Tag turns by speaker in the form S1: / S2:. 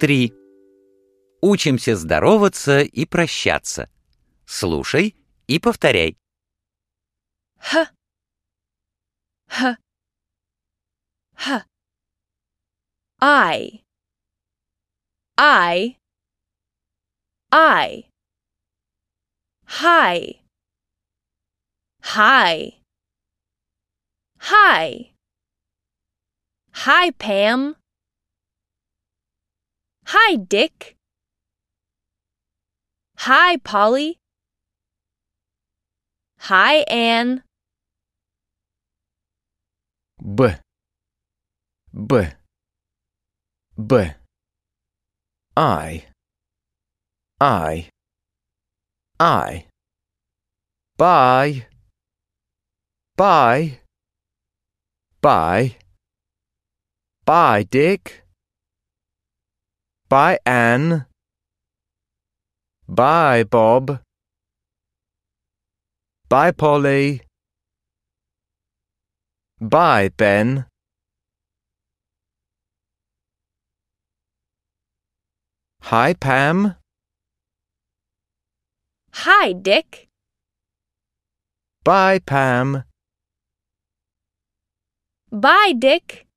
S1: 3. Учимся здороваться и прощаться. Слушай и повторяй.
S2: Х, х, х. I, I. Hi, hi. Hi, Pam. Hi, Dick. Hi, Polly. Hi, Anne.
S3: Б, Б, Б. I. Bye. Bye. Bye, Dick. Bye, Anne. Bye, Bob. Bye, Polly. Bye, Ben. Hi, Pam.
S2: Hi, Dick.
S3: Bye, Pam.
S2: Bye, Dick.